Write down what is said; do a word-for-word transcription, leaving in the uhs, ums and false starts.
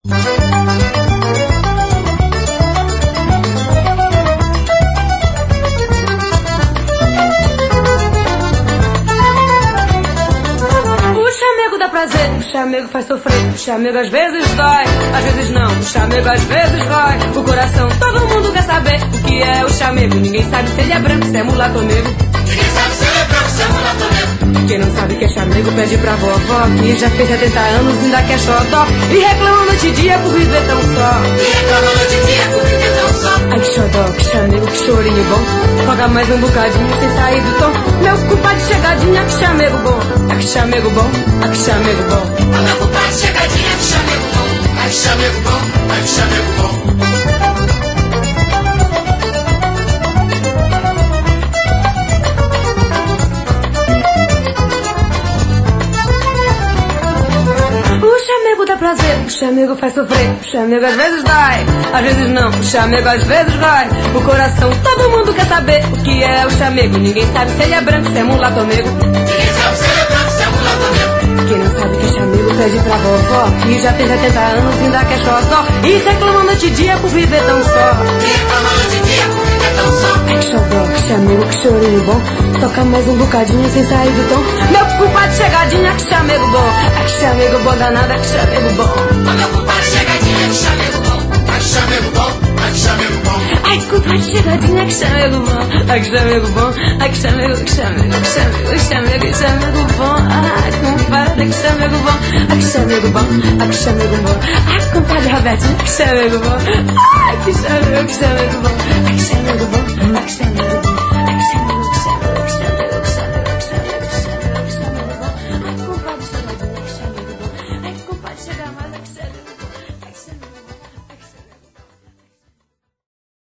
O chamego faz sofrer, o chamego às vezes dói, às vezes não, o chamego às vezes rói o coração. Todo mundo quer saber o que é o chamego. Ninguém sabe se ele é branco, se é mulato ou negro. Ninguém sabe se ele é branco, se é mulato ou negro. Quem não sabe que é chamego pede pra vovó, que já fez setenta anos e ainda quer xodó, e reclama noite e dia por viver tão só. E reclama noite e dia por viver tão só. Ai que xodó, que chamego, que chorinho bom. Joga mais um bocadinho sem sair do tom. Meu culpado de chegadinha, que chamego bom. Ai que chamego bom, ai que chamego bom. Meu culpado de chegadinha, que chamego bom. Ai que chamego bom, ai que chamego bom. O chamego dá prazer, o chamego faz sofrer, o chamego às vezes dói, às vezes não, o chamego às vezes rói o coração. Todo mundo quer saber o que é o chamego. Ninguém sabe se ele é branco, se é mulato ou negro. Ninguém sabe se ele é branco, se é mulato ou negro. Quem não sabe que é chamego pede pra vovó, que já tem setenta anos e ainda quer xodó, e reclama noite e dia por viver tão só. E reclama noite e dia por viver tão só. Ai que xodó, que chamego, que chorinho bom. Toca mais um bocadinho sem sair do tom. Meu culpado de chegadinha, que chamego bom. Ai que chamego bom danada, que chamego bom. Meu culpado de chegadinha, que chamego bom. Ai que chamego bom, ai que chamego bom. Ai que culpado de chegadinha, que chamego bom. Ai que chamego bom, ai que chamego, que chamego, que chamego, que chamego, que chamego bom. Ai compadre, que chamego bom. Ai que chamego bom, ai que chamego bom. Ai compadre Robertinho, que chamego bom. Ai que chamego, que chamego bom. Ai que chamego bom, ai que chamego.